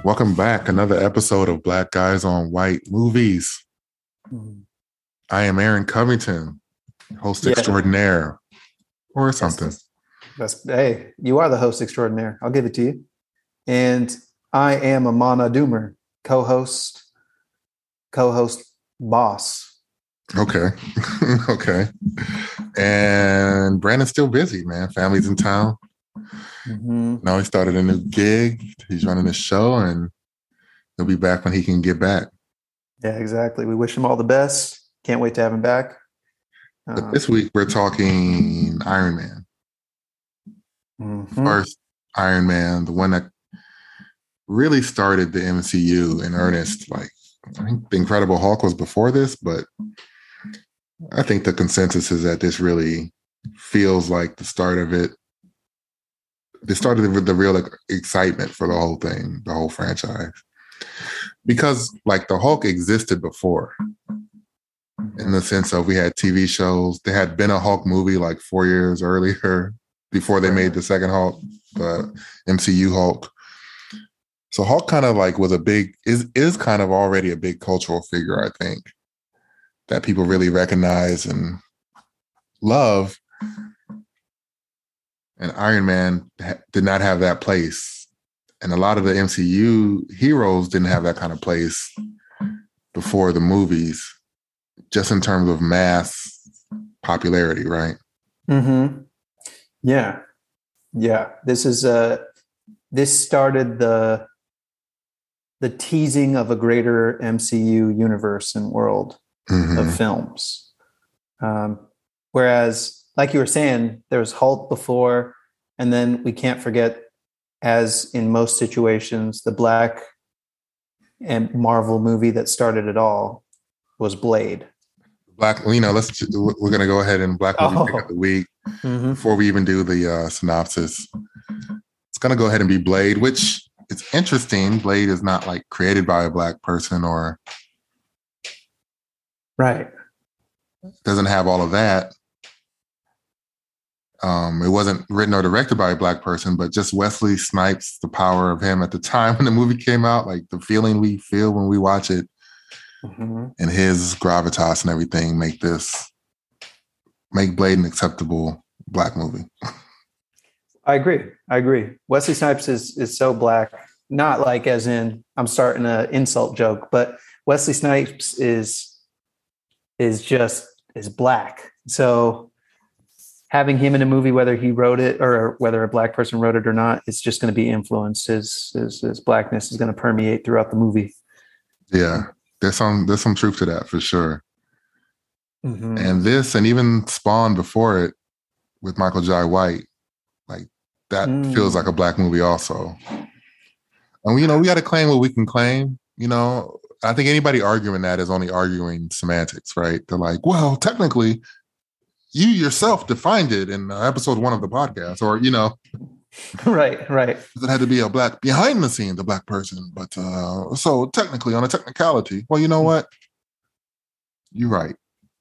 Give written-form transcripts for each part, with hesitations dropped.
Welcome back. Another episode of Black Guys on White Movies. Mhm. I am Aaron Covington, host Yeah. extraordinaire, or something. Hey, you are the host extraordinaire. I'll give it to you. And I am Amana Doomer, co-host boss. Okay. Okay. And Brandon's still busy, man. Family's in town. Now he started a new gig. He's running a show, and he'll be back when he can get back. Yeah, exactly. We wish him all the best. Can't wait to have him back. But this week we're talking Iron Man. First Iron Man, the one that really started the MCU in earnest. Like, I think The Incredible Hulk was before this, but I think the consensus is that this really feels like the start of it. They started with the real excitement for the whole thing, the whole franchise. Because like the Hulk existed before, in the sense of we had TV shows. There had been a Hulk movie like 4 years earlier before they made the second Hulk, the MCU Hulk. So Hulk kind of like was is kind of already a big cultural figure, I think, that people really recognize and love. And Iron Man did not have that place. And a lot of the MCU heroes didn't have that kind of place before the movies, just in terms of mass popularity, right? Yeah. This started the teasing of a greater MCU universe and world of films. Whereas, like you were saying, there was Hulk before, and then we can't forget, as in most situations, the Black and Marvel movie that started it all was Blade. We're going to go ahead and Black Movie Pick of the Week before we even do the synopsis. It's going to go ahead and be Blade, which is interesting. Blade is not like created by a Black person or doesn't have all of that. It wasn't written or directed by a Black person, but just Wesley Snipes, the power of him at the time when the movie came out, like the feeling we feel when we watch it, and his gravitas and everything make Blade an acceptable Black movie. I agree. Wesley Snipes is so Black, not like as in I'm starting an insult joke, but Wesley Snipes is Black. So having him in a movie, whether he wrote it or whether a Black person wrote it or not, it's just going to be influenced. His Blackness is going to permeate throughout the movie. Yeah. There's some truth to that for sure. And this, and even Spawn before it with Michael Jai White, like that feels like a Black movie also. And we got to claim what we can claim. I think anybody arguing that is only arguing semantics, right? They're like, well, technically, you yourself defined it in episode 1 of the podcast, or Right. It had to be a Black behind the scenes, a Black person, but so technically, on a technicality, well, you know what? You're right.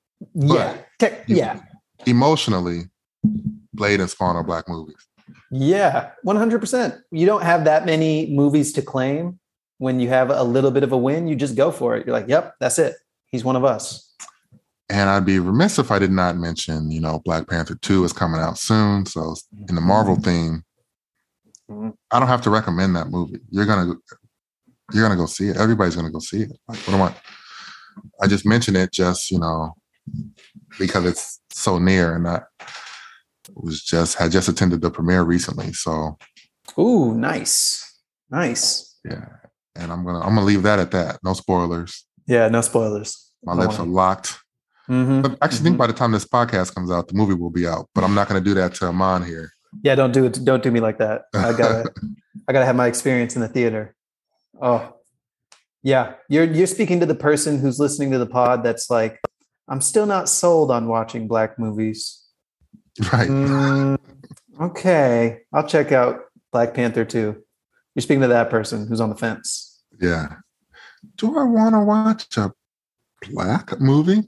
Yeah. Emotionally, Blade and Spawn are Black movies. Yeah, 100%. You don't have that many movies to claim. When you have a little bit of a win, you just go for it. You're like, yep, that's it. He's one of us. And I'd be remiss if I did not mention, Black Panther 2 is coming out soon. So in the Marvel theme, I don't have to recommend that movie. You're gonna go see it. Everybody's gonna go see it. Like, what am I just mentioned it just, because it's so near, and I had just attended the premiere recently. So ooh, nice. Yeah. And I'm gonna leave that at that. No spoilers. Yeah, no spoilers. My lips are locked. But actually, think by the time this podcast comes out, the movie will be out. But I'm not going to do that to Aman here. Yeah, don't do it. Don't do me like that. I gotta have my experience in the theater. Oh, yeah. You're speaking to the person who's listening to the pod. That's like, I'm still not sold on watching Black movies. Right. Okay, I'll check out Black Panther 2. You're speaking to that person who's on the fence. Yeah. Do I want to watch a Black movie?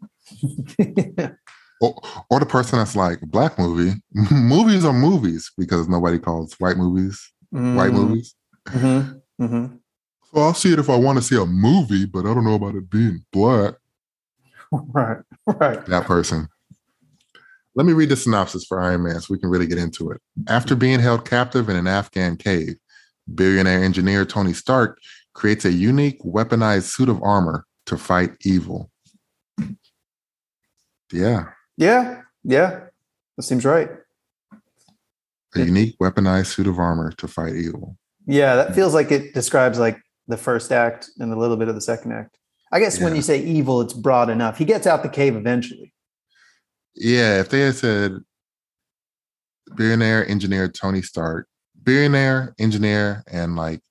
Or the person that's like, Black movie. Movies are movies, because nobody calls white movies white movies. So I'll see it if I want to see a movie, but I don't know about it being black. Right, right. That person. Let me read the synopsis for Iron Man so we can really get into it. After being held captive in an Afghan cave, billionaire engineer Tony Stark creates a unique weaponized suit of armor to fight evil. Yeah. Yeah, that seems right. A unique weaponized suit of armor to fight evil. Yeah, that feels like it describes like the first act and a little bit of the second act. I guess when you say evil, it's broad enough. He gets out the cave eventually. Yeah, if they had said billionaire engineer Tony Stark, billionaire engineer and like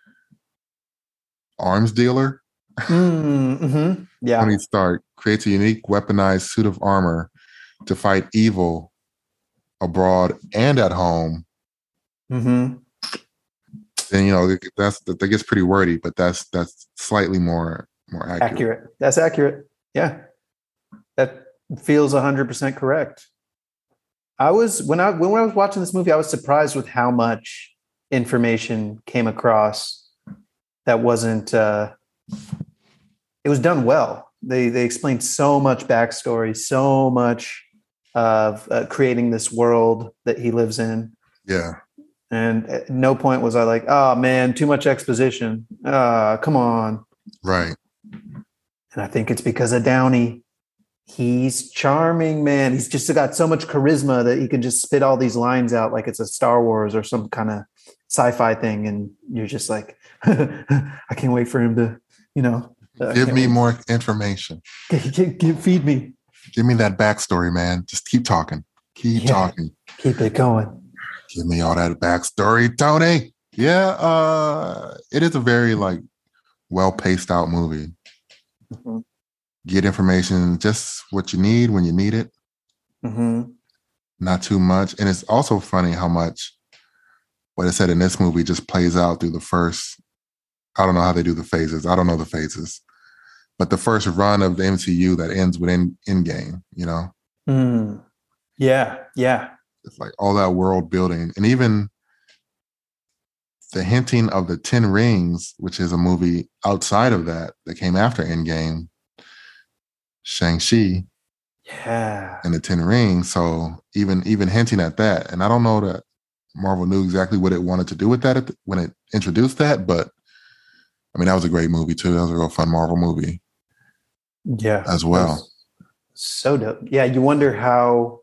arms dealer, Mm-hmm. Yeah. Tony Stark creates a unique weaponized suit of armor to fight evil abroad and at home. Mm-hmm. Then that gets pretty wordy, but that's slightly more accurate. That's accurate. Yeah, that feels 100% correct. When I was watching this movie, I was surprised with how much information came across that wasn't. It was done well. They explained so much backstory, so much of creating this world that he lives in. Yeah. And at no point was I like, oh man, too much exposition. Come on. Right. And I think it's because of Downey. He's charming, man. He's just got so much charisma that he can just spit all these lines out like it's a Star Wars or some kind of sci-fi thing. And you're just like, I can't wait for him to, give me more information. Feed me. Give me that backstory, man. Just keep talking. Keep talking. Keep it going. Give me all that backstory, Tony. Yeah, it is a very well-paced out movie. Mm-hmm. Get information just what you need when you need it. Mm-hmm. Not too much. And it's also funny how much what it said in this movie just plays out through the first. I don't know how they do the phases. I don't know the phases. But the first run of the MCU that ends with Endgame, Yeah. It's like all that world building. And even the hinting of the 10 Rings, which is a movie outside of that came after Endgame, Shang-Chi. Yeah. And the 10 Rings. So even hinting at that. And I don't know that Marvel knew exactly what it wanted to do with that when it introduced that, but I mean, that was a great movie too. That was a real fun Marvel movie. Yeah. As well. So dope. Yeah. You wonder how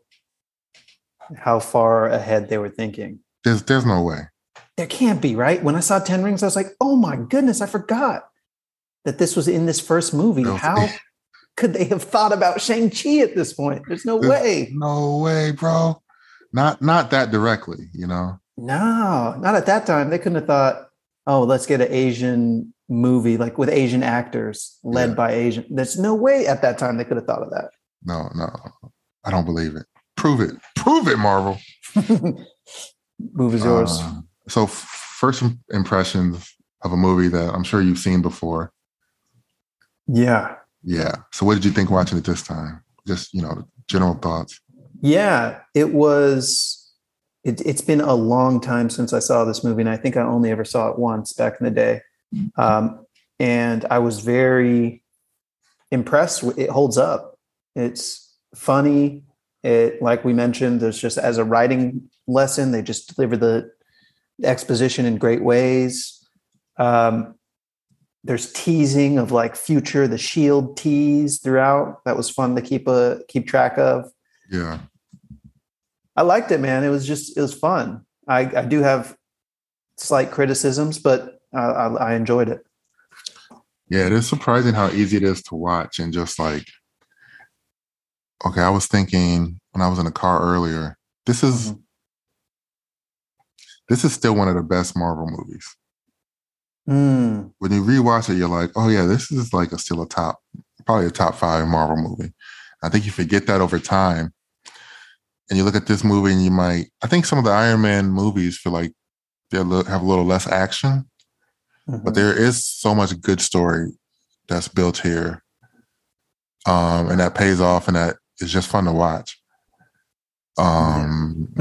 far ahead they were thinking. There's no way. There can't be, right? When I saw 10 Rings, I was like, oh my goodness, I forgot that this was in this first movie. How could they have thought about Shang-Chi at this point? There's no way. No way, bro. Not that directly, No, not at that time. They couldn't have thought, oh, let's get an Asian movie like with Asian actors led by Asian. There's no way at that time they could have thought of that. No. I don't believe it. Prove it, Marvel. Movie's yours. So first impressions of a movie that I'm sure you've seen before. Yeah. So what did you think watching it this time? Just, general thoughts. Yeah, it was, it's been a long time since I saw this movie. And I think I only ever saw it once back in the day. And I was very impressed. It holds up. It's funny. Like we mentioned, there's just as a writing lesson, they just deliver the exposition in great ways. There's teasing of like the Shield tease throughout. That was fun to keep track of. Yeah. I liked it, man. It was fun. I do have slight criticisms, but I enjoyed it. Yeah, it is surprising how easy it is to watch and just like, okay, I was thinking when I was in the car earlier, this is still one of the best Marvel movies. When you rewatch it, you're like, oh yeah, this is like probably a top 5 Marvel movie. I think you forget that over time. And you look at this movie and I think some of the Iron Man movies feel like they have a little less action, but there is so much good story that's built here. And that pays off and that is just fun to watch. Like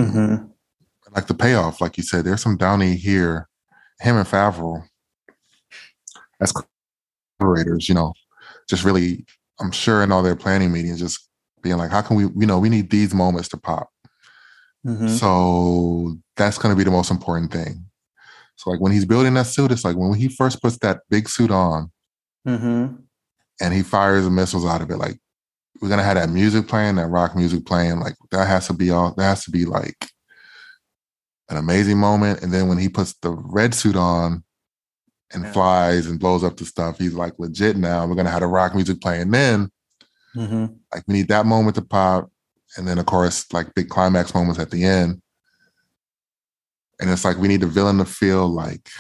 the payoff, like you said, there's some Downey here, him and Favreau. as collaborators, just really, I'm sure in all their planning meetings, just being like, how can we, we need these moments to pop. Mm-hmm. So that's going to be the most important thing. So like when he's building that suit, it's like when he first puts that big suit on Mm-hmm. and he fires the missiles out of it, like we're going to have that music playing, that rock music playing. Like that has to be like an amazing moment. And then when he puts the red suit on and flies and blows up the stuff, he's like legit now. We're going to have the rock music playing. Then like we need that moment to pop. And then of course, like big climax moments at the end. And it's like we need the villain to feel like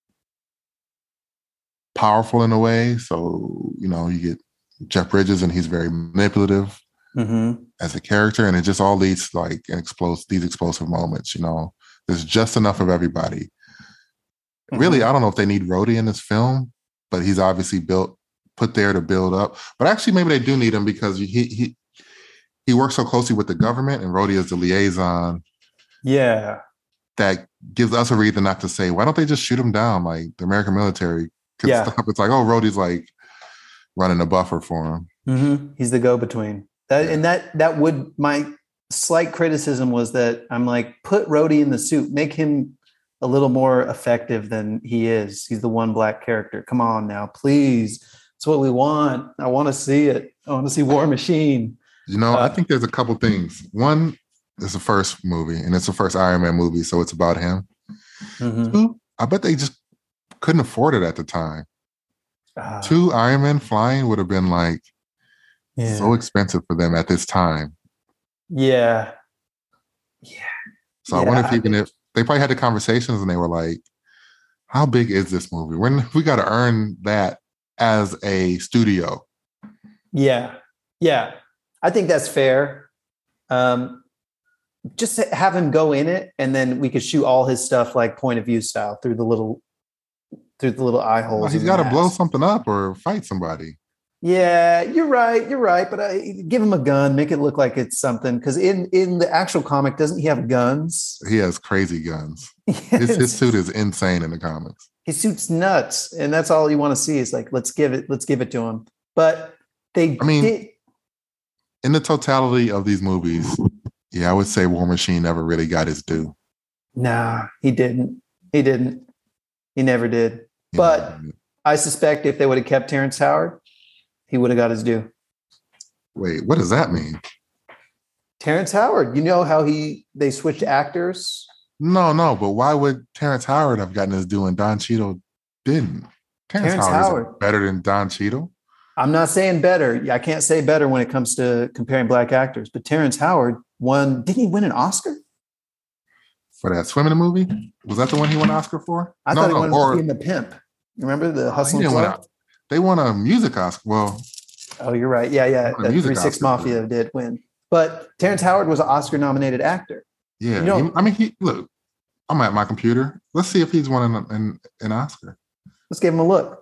powerful in a way. So, you get Jeff Bridges and he's very manipulative as a character. And it just all leads to like these explosive moments, There's just enough of everybody. Really, I don't know if they need Rhodey in this film, but he's obviously put there to build up. But actually, maybe they do need him because he works so closely with the government, and Rhodey is the liaison. Yeah, that gives us a reason not to say, why don't they just shoot him down? Like the American military could stop. It's like, oh, Rhodey's like running a buffer for him. He's the go-between. That would, my slight criticism was that I'm like, put Rhodey in the suit, make him a little more effective than he is. He's the one black character. Come on now, please. It's what we want. I want to see it. I want to see War Machine. I think there's a couple things. One, it's the first movie, and it's the first Iron Man movie, so it's about him. Two, I bet they just couldn't afford it at the time. 2 Iron Man flying would have been like so expensive for them at this time. Yeah. So I wonder if they probably had the conversations and they were like, how big is this movie? We got to earn that as a studio. Yeah. Yeah. I think that's fair. Just have him go in it, and then we could shoot all his stuff like point of view style through the little eye holes. Well, he's got to blow something up or fight somebody. Yeah, you're right. But give him a gun, make it look like it's something. Because in the actual comic, doesn't he have guns? He has crazy guns. His suit is insane in the comics. His suit's nuts, and that's all you want to see is like, let's give it to him. But in the totality of these movies, yeah, I would say War Machine never really got his due. Nah, he didn't. He never did. But I suspect if they would have kept Terrence Howard, he would have got his due. Wait, what does that mean? Terrence Howard, you know how they switched actors? No, but why would Terrence Howard have gotten his due and Don Cheadle didn't? Terrence Howard is better than Don Cheadle? I'm not saying better. I can't say better when it comes to comparing black actors, but Terrence Howard won. Didn't he win an Oscar? For that swimming movie? Was that the one he won an Oscar for? I thought he won for being the pimp. Remember the Hustle and Flow? They won a music Oscar. Well, oh, you're right. Yeah. The 3 6 Mafia did win. But Terrence Howard was an Oscar-nominated actor. Yeah. Look, I'm at my computer. Let's see if he's won an Oscar. Let's give him a look.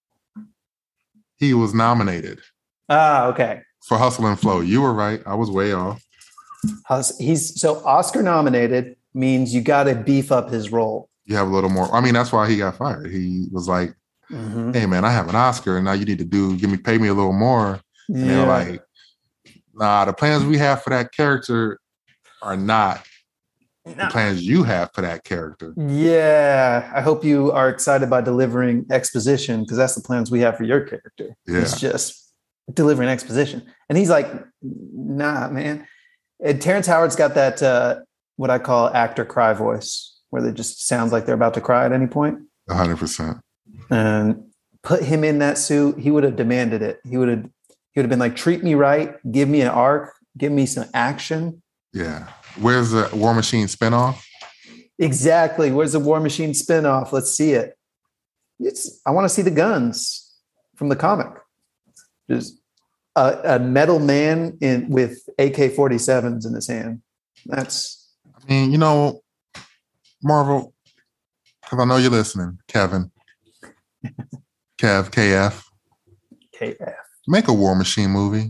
He was nominated. Okay. For Hustle and Flow. You were right. I was way off. He's so Oscar nominated means you got to beef up his role. You have a little more. I mean, that's why he got fired. He was like, hey man, I have an Oscar and now you need to pay me a little more. And they were like, nah, the plans we have for that character are not the plans you have for that character. Yeah. I hope you are excited by delivering exposition, because that's the plans we have for your character. Yeah. It's just delivering exposition. And he's like, nah, man. And Terrence Howard's got that what I call actor cry voice, where it just sounds like they're about to cry at any point. 100%. And put him in that suit, he would have demanded it. He would have been like, treat me right, give me an arc, give me some action. Yeah. Where's the War Machine spinoff? Exactly. Where's the War Machine spinoff? Let's see it. I want to see the guns from the comic. Just a metal man with AK-47s in his hand. Marvel, because I know you're listening, Kevin. KF. Make a War Machine movie.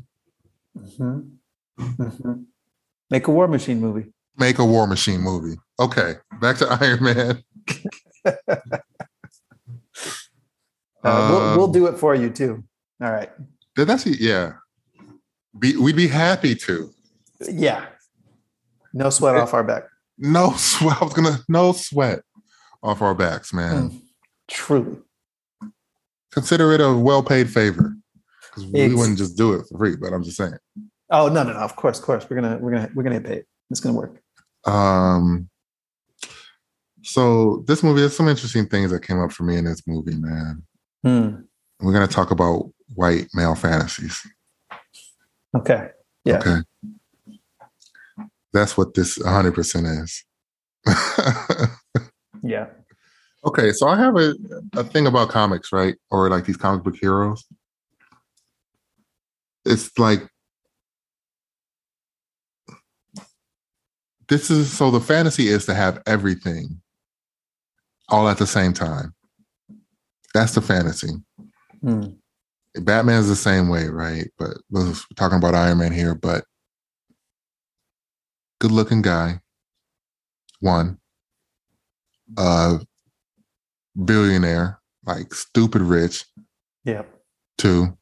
Make a War Machine movie. Make a War Machine movie. Okay, back to Iron Man. We'll do it for you too. All right. That's yeah. We'd be happy to. Yeah. No sweat off our back. No sweat. I was gonna no sweat off our backs, man. Truly. Consider it a well-paid favor. Because we wouldn't just do it for free, but I'm just saying. Oh no. Of course. We're gonna pay it. It's gonna work. So this movie, there's some interesting things that came up for me in this movie, man. We're gonna talk about white male fantasies. Okay. Yeah. Okay. That's what this 100% is. Yeah. Okay, so I have a thing about comics, right? Or like these comic book heroes. It's like so the fantasy is to have everything all at the same time. That's the fantasy. Batman's the same way, right? But we're talking about Iron Man here, but good looking guy. One. Billionaire, like stupid rich. Yeah. Two.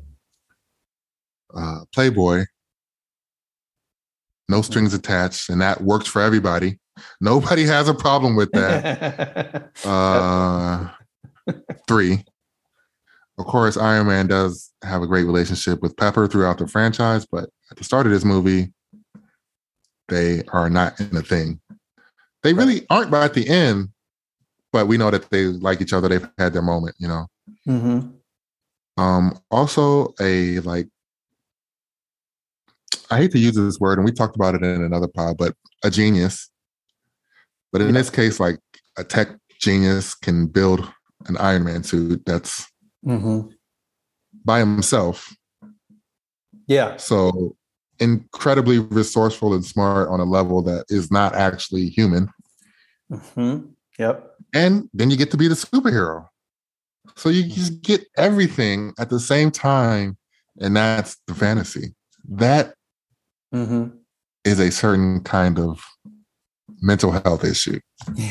Playboy. No strings attached, and that works for everybody. Nobody has a problem with that. 3. Of course, Iron Man does have a great relationship with Pepper throughout the franchise, but at the start of this movie, they are not in a thing. They really aren't by at the end, but we know that they like each other. They've had their moment, you know. Also, I hate to use this word, and we talked about it in another pod, but a genius. But in this case, like a tech genius can build an Iron Man suit that's by himself. Yeah. So incredibly resourceful and smart on a level that is not actually human. Yep. And then you get to be the superhero. So you just get everything at the same time. And that's the fantasy. That is a certain kind of mental health issue.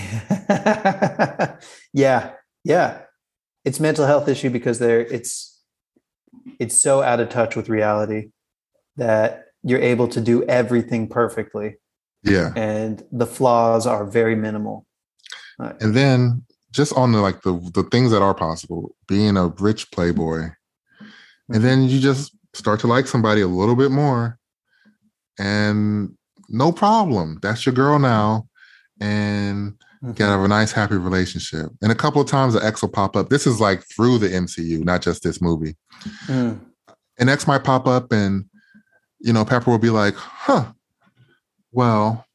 Yeah. It's mental health issue because it's so out of touch with reality that you're able to do everything perfectly. Yeah. And the flaws are very minimal. And then just on the things that are possible, being a rich playboy, and then you just start to like somebody a little bit more, and no problem. That's your girl now. And can have a nice, happy relationship. And a couple of times the X will pop up. This is like through the MCU, not just this movie. An X might pop up and, you know, Pepper will be like, well,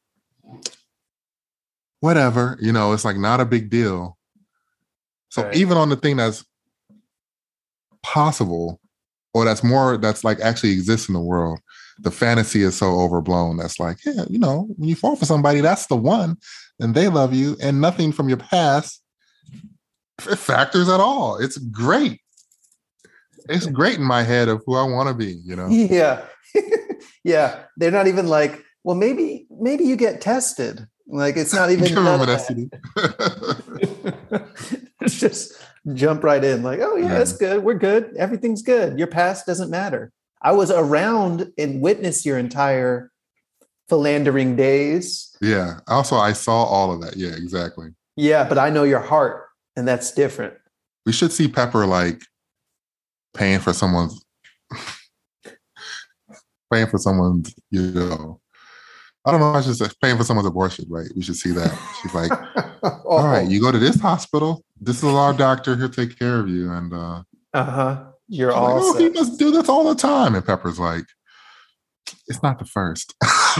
whatever. You know, it's like not a big deal. So even on the thing that's possible, or that's like actually exists in the world, the fantasy is so overblown. That's like, yeah, you know, when you fall for somebody, that's the one, and they love you, and nothing from your past factors at all. It's great. It's great in my head of who I want to be, you know? Yeah. Yeah. They're not even like, well, maybe you get tested. Like, it's not even. It's just jump right in. Like, oh, yeah, that's good. We're good. Everything's good. Your past doesn't matter. I was around and witnessed your entire philandering days. Yeah. Also, I saw all of that. Yeah, exactly. Yeah, but I know your heart, and that's different. We should see Pepper like paying for someone's, you know, I don't know. I should say paying for someone's abortion, right? We should see that. She's like, all right, you go to this hospital. This is our doctor. He'll take care of you. And you're all like, he must do this all the time. And Pepper's like, it's not the first.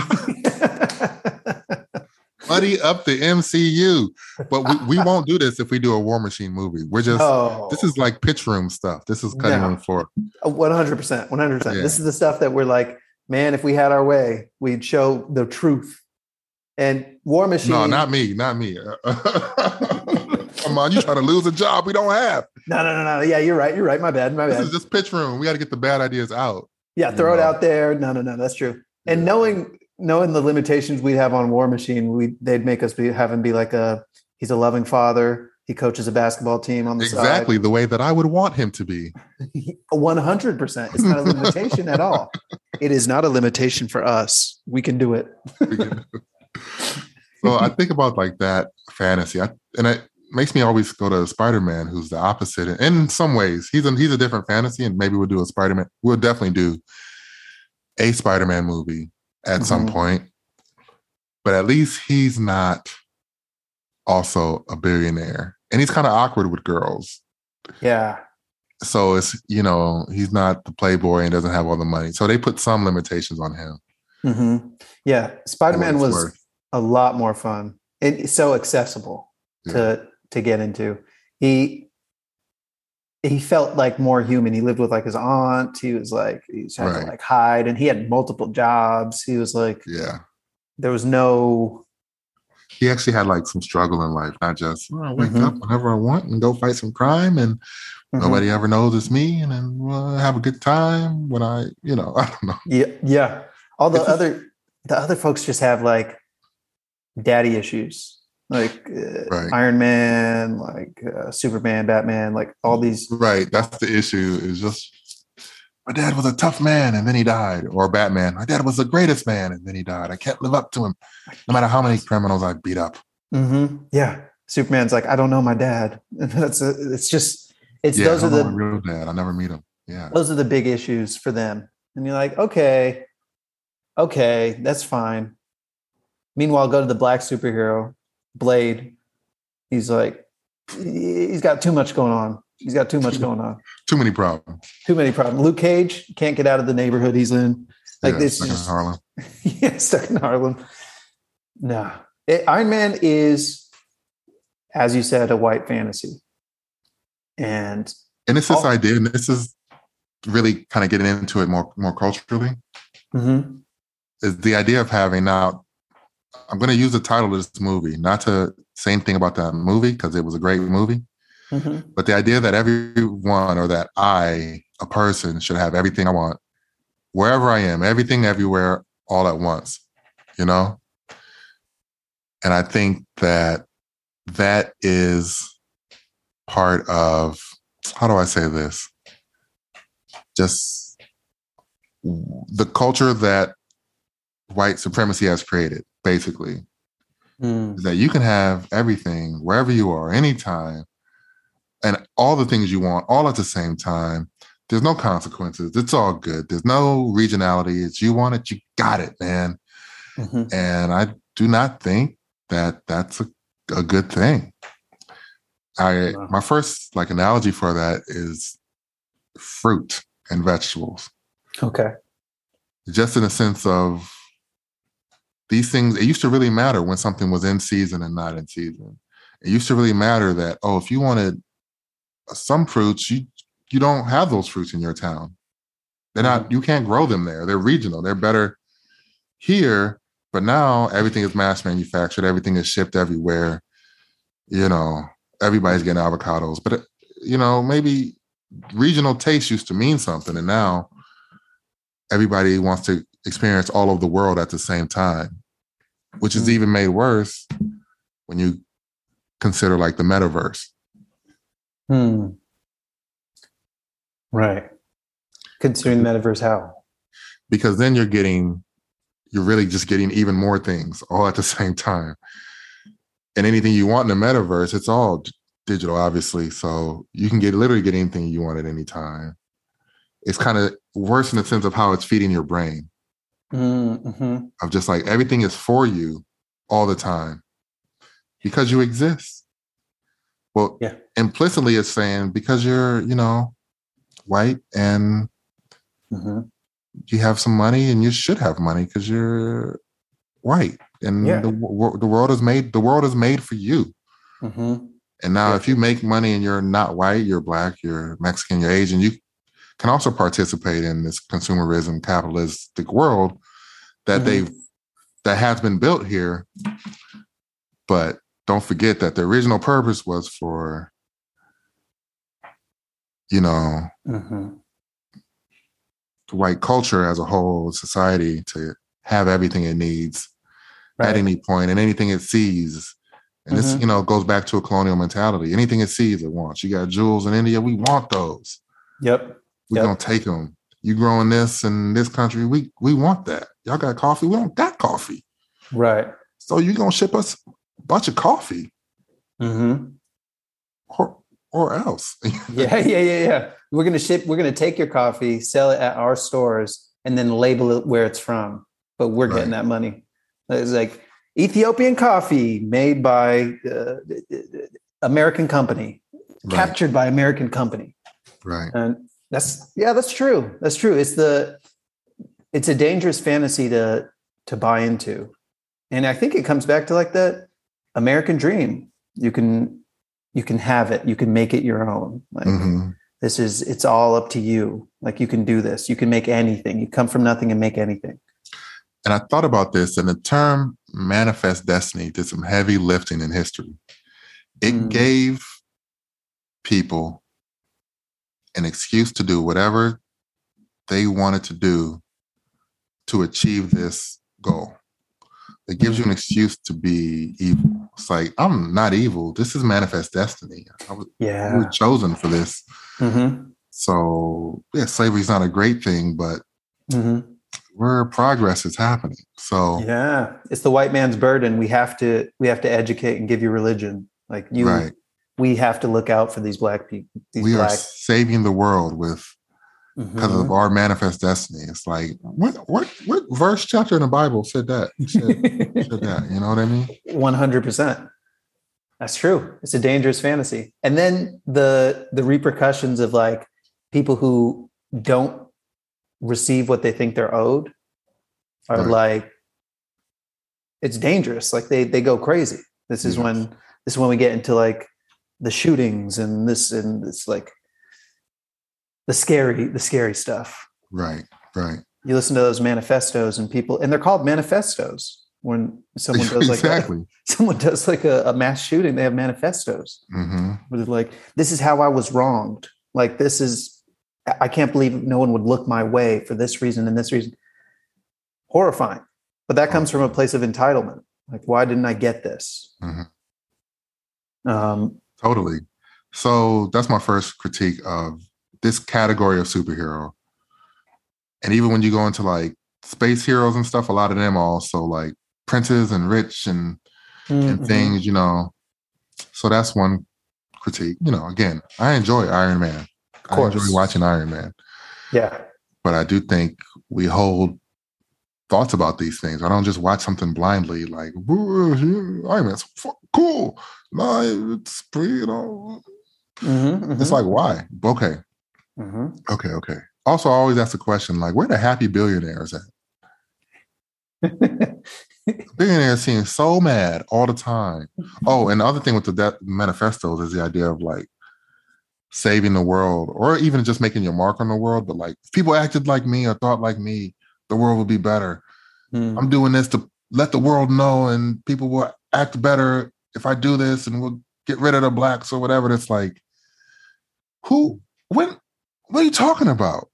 Buddy up the MCU. But we won't do this if we do a War Machine movie. We're just, this is like pitch room stuff. This is cutting room floor. 100%. 100%. Yeah. This is the stuff that we're like, man, if we had our way, we'd show the truth. And War Machine. No, not me. Come on, you trying to lose a job we don't have. No. Yeah, you're right. My bad. This is just pitch room. We got to get the bad ideas out. Yeah, throw it out there. No. That's true. And knowing the limitations we have on War Machine, they'd make us have him be like he's a loving father. He coaches a basketball team on the exactly side. the way that I would want him to be. 100%. It's not a limitation at all. It is not a limitation for us. We can do it. So I think about like that fantasy, and it makes me always go to Spider-Man, who's the opposite. And in some ways, he's a different fantasy, and maybe we'll do a Spider-Man. We'll definitely do a Spider-Man movie at some point. But at least he's not also a billionaire, and he's kind of awkward with girls. Yeah. So it's, he's not the playboy and doesn't have all the money. So they put some limitations on him. Mm-hmm. Yeah. Spider-Man was a lot more fun. It's so accessible to get into. He felt like more human. He lived with like his aunt. He was like, he's had to like hide, and he had multiple jobs. He was like, there was no. He actually had like some struggle in life, not just wake up whenever I want and go fight some crime, and nobody ever knows it's me, and then have a good time when I don't know. Yeah. All the other folks just have like daddy issues, like Iron Man, like Superman, Batman, like all these. Right. That's the issue. Is just my dad was a tough man and then he died. Or Batman, my dad was the greatest man and then he died. I can't live up to him, no matter how many criminals I beat up. Yeah. Superman's like, I don't know my dad. Those are the real dad. I never meet him. Yeah. Those are the big issues for them. And you're like, okay, that's fine. Meanwhile, go to the black superhero, Blade. He's like, he's got too much going on. Too many problems. Luke Cage can't get out of the neighborhood he's in. Like this stuck in Harlem. Stuck in Harlem. No. Iron Man is, as you said, a white fantasy. And it's this idea, and this is really kind of getting into it more culturally, is the idea of having, now, I'm going to use the title of this movie, not to say anything about that movie, because it was a great movie, but the idea that everyone, or that I, a person, should have everything I want, wherever I am, everything, everywhere, all at once, And I think that is part of, how do I say this? Just the culture that white supremacy has created, basically, is that you can have everything wherever you are, anytime, and all the things you want, all at the same time. There's no consequences. It's all good. There's no regionality. It's you want it, you got it, man. And I do not think that that's a good thing. My first analogy for that is fruit and vegetables. Okay. Just in the sense of these things, it used to really matter when something was in season and not in season. It used to really matter that, if you wanted some fruits, you don't have those fruits in your town. They're not, you can't grow them there. They're regional. They're better here. But now everything is mass manufactured. Everything is shipped everywhere. Everybody's getting avocados. But, maybe regional taste used to mean something. And now everybody wants to experience all over the world at the same time, which is even made worse when you consider like the metaverse. Right. Considering the metaverse, how? Because then you're really just getting even more things all at the same time. And anything you want in the metaverse, it's all digital, obviously. So you can literally get anything you want at any time. It's kind of worse in the sense of how it's feeding your brain. Of just like everything is for you all the time because you exist. Well, implicitly it's saying because you're, white and you have some money, and you should have money because you're white, and the world is made for you. And now if you make money and you're not white, you're black, you're Mexican, you're Asian, you can also participate in this consumerism, capitalistic world that that has been built here. But don't forget that the original purpose was for, the white culture as a whole, society, to have everything it needs at any point, and anything it sees And this, goes back to a colonial mentality. Anything it sees, it wants. You got jewels in India, we want those. Yep. We're gonna take them. You growing this in this country, we want that. Y'all got coffee, we don't got coffee. Right. So you gonna ship us a bunch of coffee. Mm-hmm. Or else. Yeah. We're gonna take your coffee, sell it at our stores, and then label it where it's from. But we're getting that money. It's like Ethiopian coffee made by American company, captured by American company. Right. And that's true. That's true. It's a dangerous fantasy to buy into. And I think it comes back to like the American dream. You can have it. You can make it your own. Like it's all up to you. Like you can do this. You can make anything. You come from nothing and make anything. And I thought about this, and the term manifest destiny did some heavy lifting in history. It gave people an excuse to do whatever they wanted to do to achieve this goal. It gives you an excuse to be evil. It's like, I'm not evil. This is manifest destiny. We were chosen for this. Mm-hmm. So, slavery is not a great thing, but where progress is happening. So it's the white man's burden. We have to educate and give you religion. Like you, we have to look out for these black people. We are saving the world because of our manifest destiny. It's like, what verse chapter in the Bible said that? Said that, you know what I mean? 100%. That's true. It's a dangerous fantasy. And then the repercussions of like people who don't receive what they think they're owed are like, it's dangerous. Like they go crazy. This is when we get into like the shootings and this like the scary stuff. Right. You listen to those manifestos and people, and they're called manifestos. When someone does someone does like a mass shooting, they have manifestos. Where they're like, this is how I was wronged. Like I can't believe no one would look my way for this reason and this reason. Horrifying. But that comes from a place of entitlement. Like, why didn't I get this? Totally. So that's my first critique of this category of superhero. And even when you go into like space heroes and stuff, a lot of them are also like princes and rich and things, So that's one critique. Again, I enjoy Iron Man. I enjoy watching Iron Man. Yeah. But I do think we hold thoughts about these things. I don't just watch something blindly like, Iron Man's cool. No, it's pretty, It's like, why? Okay. Okay. Also, I always ask the question, like, where the happy billionaires at? Billionaires seem so mad all the time. Oh, and the other thing with the manifestos is the idea of like saving the world, or even just making your mark on the world. But like, if people acted like me or thought like me, the world would be better. I'm doing this to let the world know, and people will act better if I do this, and we'll get rid of the blacks or whatever. It's like, what are you talking about?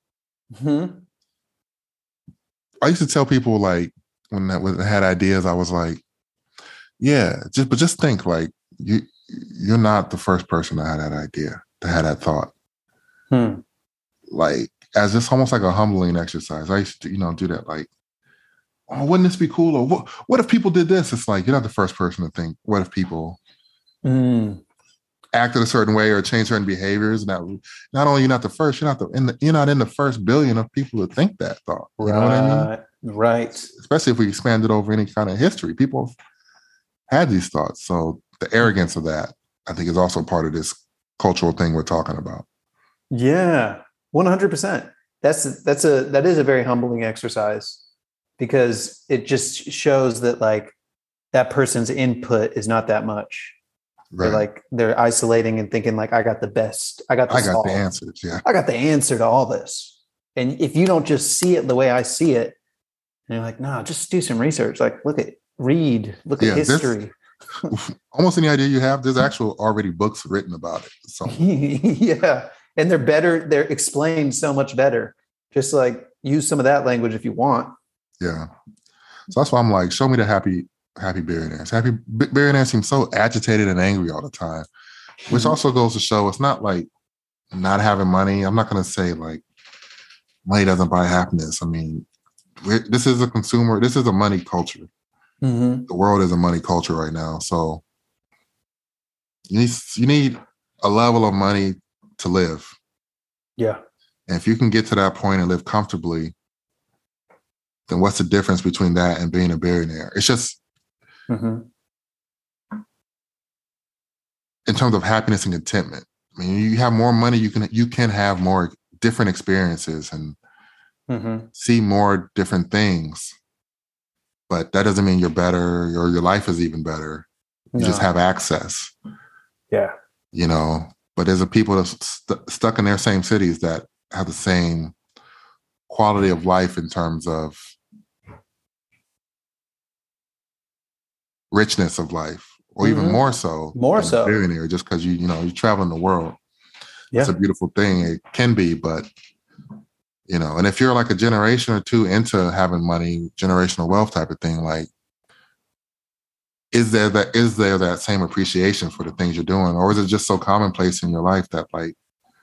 I used to tell people, like, when I had ideas, I was like, just think, like, you're not the first person to have that idea, to have that thought. Like, as just almost like a humbling exercise. I used to, do that, like, oh, wouldn't this be cool? Or what if people did this? It's like, you're not the first person to think, what if people acted a certain way or changed certain behaviors? Not only you're not the first, you're not in the first billion of people to think that thought. You know what I mean? Right. Especially if we expand it over any kind of history. People had these thoughts. So the arrogance of that, I think, is also part of this cultural thing we're talking about. Yeah, 100%. That is a very humbling exercise, because it just shows that like that person's input is not that much. Right. They're isolating and thinking like, I got the best. I got the answers. Yeah. I got the answer to all this. And if you don't just see it the way I see it, and you're like, no, just do some research. Like, look at history. Almost any idea you have, there's actual already books written about it. So yeah. And they're better. They're explained so much better. Just like use some of that language if you want. Yeah. So that's why I'm like, show me the happy happy billionaires. Billionaires seem so agitated and angry all the time, which also goes to show it's not like not having money. I'm not going to say like money doesn't buy happiness. I mean, this is a money culture. Mm-hmm. The world is a money culture right now. So you need a level of money to live. Yeah. And if you can get to that point and live comfortably, then what's the difference between that and being a billionaire? It's just Mm-hmm. in terms of happiness and contentment. I mean, you have more money, you can have more different experiences and Mm-hmm. see more different things. But that doesn't mean you're better or your life is even better. You just have access. Yeah. You know, but there's a people that's stuck in their same cities that have the same quality of life in terms of richness of life, or even more so. More so. A billionaire, just because you travel in the world. Yeah. It's a beautiful thing. It can be, but and if you're like a generation or two into having money, generational wealth type of thing, like is there that same appreciation for the things you're doing, or is it just so commonplace in your life that like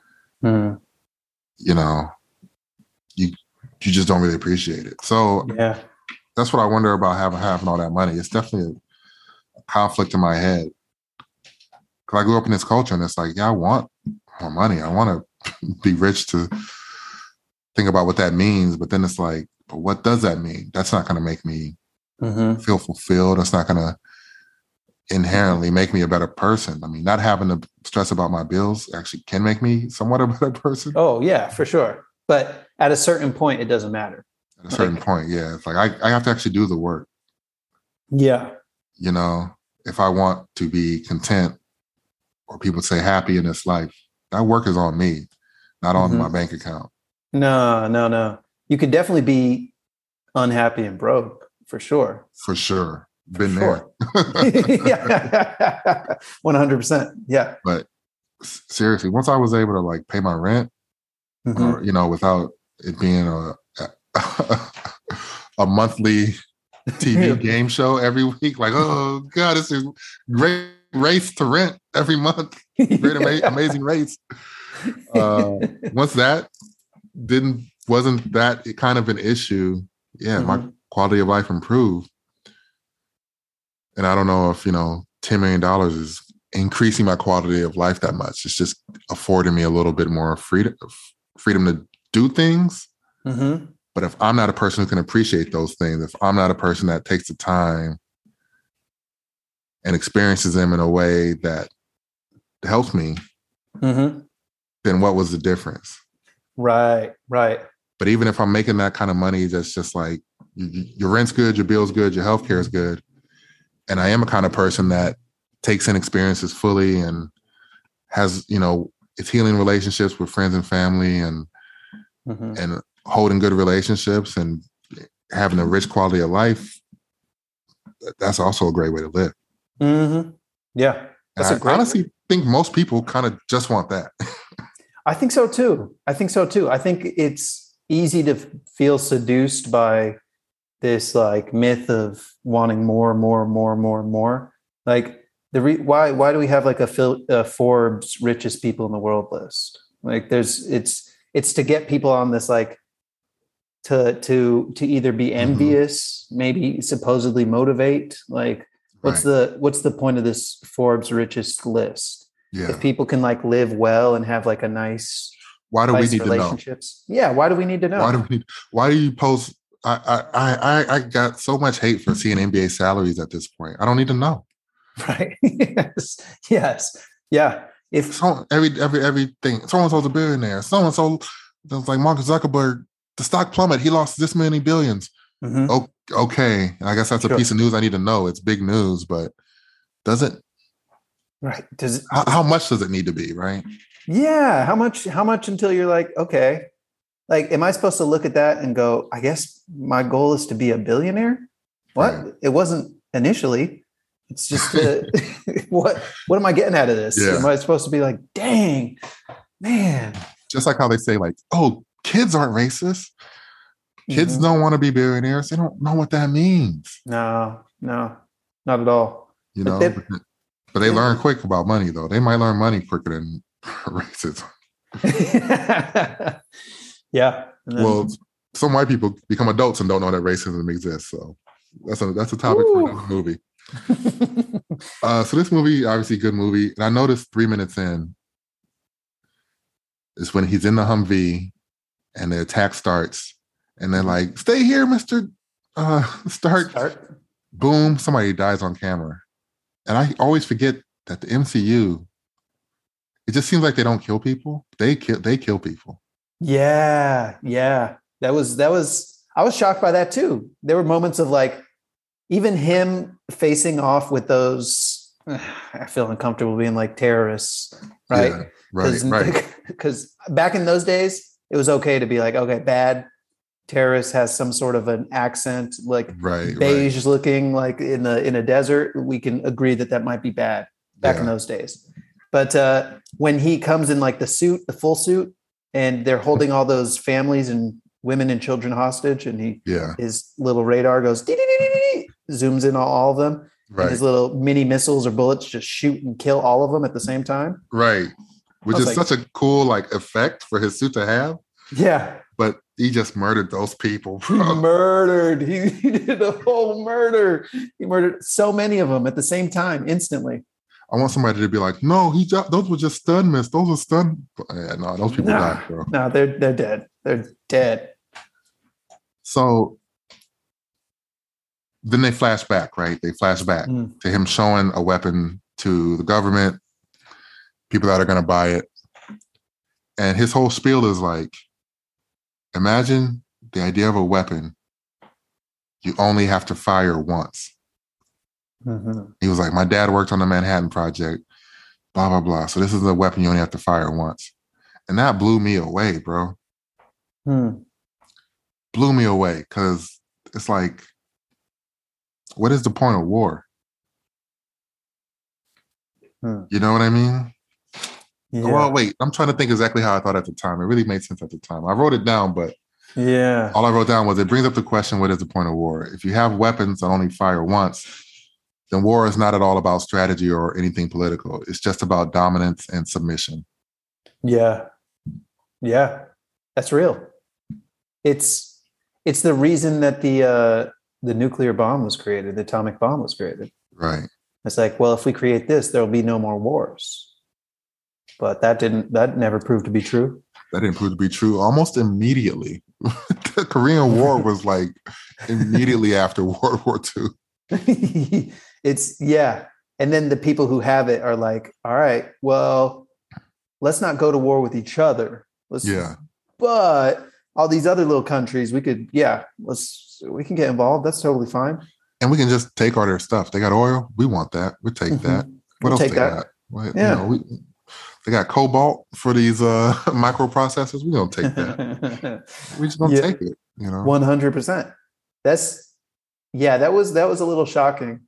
you just don't really appreciate it? So yeah, that's what I wonder about having all that money. It's definitely a conflict in my head. Because I grew up in this culture and it's like, yeah, I want more money. I want to be rich to think about what that means. But then it's like, but what does that mean? That's not going to make me feel fulfilled. That's not going to inherently make me a better person. I mean, not having to stress about my bills actually can make me somewhat a better person. Oh, yeah, for sure. But at a certain point, it doesn't matter. At a certain point, yeah. It's like I have to actually do the work. Yeah. If I want to be content or people say happy in this life, that work is on me, not on my bank account. No. You could definitely be unhappy and broke, for sure. For sure. Been there. Yeah. 100%. Yeah. But seriously, once I was able to like pay my rent, or, without it being a monthly TV game show every week, like, oh God, it's a great race to rent every month. Great, amazing race. Once that wasn't that kind of an issue, my quality of life improved. And I don't know if, $10 million is increasing my quality of life that much. It's just affording me a little bit more freedom to do things. But if I'm not a person who can appreciate those things, if I'm not a person that takes the time and experiences them in a way that helps me, then what was the difference? Right. But even if I'm making that kind of money, that's just like your rent's good, your bill's good, your healthcare is good. And I am a kind of person that takes in experiences fully and has, it's healing relationships with friends and family and holding good relationships and having a rich quality of life. That's also a great way to live. Yeah. And I honestly think most people kind of just want that. I think so too. I think it's easy to feel seduced by this like myth of wanting more. Like why do we have like a Forbes richest people in the world list? Like it's to get people on this like to either be envious, maybe supposedly motivate. Like what's the point of this Forbes richest list? Yeah. If people can like live well and have like a nice why do we need relationships? To know? Yeah, why do we need to know? Why do you post? I got so much hate for seeing NBA salaries at this point. I don't need to know. Right. Yes. Yeah. If everything, so-and-so's a billionaire, so-and-so, it's like Mark Zuckerberg, the stock plummet, he lost this many billions. Okay. I guess that's a piece of news I need to know. It's big news, but does it? Right. How much does it need to be? Right. Yeah. How much until you're like, okay, like, am I supposed to look at that and go, I guess my goal is to be a billionaire? What? Right. It wasn't initially. It's just what am I getting out of this? Yeah. Am I supposed to be like, dang, man? Just like how they say, like, oh, kids aren't racist. Kids don't want to be billionaires. They don't know what that means. No. not at all. You But know, but they yeah. learn quick about money though. They might learn money quicker than racism. Yeah. And then, Well, some white people become adults and don't know that racism exists. So that's a topic for another movie. So this movie, obviously, good movie. And I noticed 3 minutes in is when he's in the Humvee and the attack starts, and they're like, "Stay here, Mister Stark." Boom! Somebody dies on camera, and I always forget that the MCU. It just seems like they don't kill people. They kill people. Yeah. That was. I was shocked by that too. There were moments of like, even him facing off with those. I feel uncomfortable being like terrorists, right? Yeah, right. Because back in those days, it was okay to be like, okay, bad terrorist has some sort of an accent, like beige looking, like in a desert. We can agree that might be bad back in those days. But when he comes in like the full suit, and they're holding all those families and women and children hostage, and his little radar goes zooms in on all of them, and his little mini missiles or bullets just shoot and kill all of them at the same time. Right. Which is such a cool like effect for his suit to have. Yeah. But he just murdered those people. He murdered. He did a whole murder. He murdered so many of them at the same time, instantly. I want somebody to be like, no, those were just stun miss. Those were stun. Yeah, no, those people died, bro. No, they're dead. They're dead. So then they flash back, right? They flash back to him showing a weapon to the government, people that are going to buy it. And his whole spiel is like, imagine the idea of a weapon. You only have to fire once. Mm-hmm. He was like, my dad worked on the Manhattan Project, blah, blah, blah. So this is a weapon you only have to fire once. And that blew me away, bro. Blew me away because it's like, what is the point of war? You know what I mean? Yeah. Well, wait, I'm trying to think exactly how I thought at the time. It really made sense at the time. I wrote it down, but all I wrote down was it brings up the question, what is the point of war? If you have weapons that only fire once, then war is not at all about strategy or anything political. It's just about dominance and submission. Yeah. That's real. It's the reason that the nuclear bomb was created, the atomic bomb was created. Right. It's like, well, if we create this, there'll be no more wars. But that never proved to be true. That didn't prove to be true almost immediately. The Korean War was like immediately after World War II. And then the people who have it are like, all right, well, let's not go to war with each other. But all these other little countries, we can get involved. That's totally fine. And we can just take all their stuff. They got oil. We want that. We'll take that. What else they got? Well, they got cobalt for these microprocessors. We're going to take that. We're just going to take it, 100%. That was a little shocking.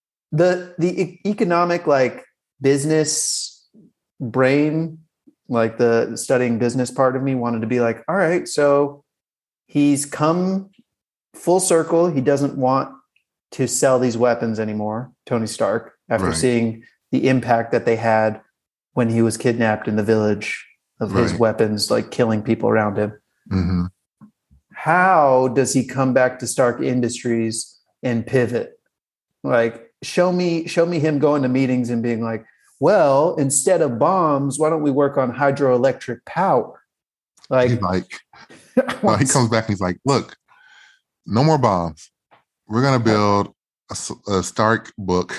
The economic, like, business brain, like the studying business part of me wanted to be like, all right, so he's come full circle. He doesn't want to sell these weapons anymore, Tony Stark, after seeing the impact that they had when he was kidnapped in the village of his weapons, like killing people around him. Mm-hmm. How does he come back to Stark Industries and pivot? Like, show me him going to meetings and being like, well, instead of bombs, why don't we work on hydroelectric power? Like, he comes back and he's like, look, no more bombs. We're going to build a Stark book.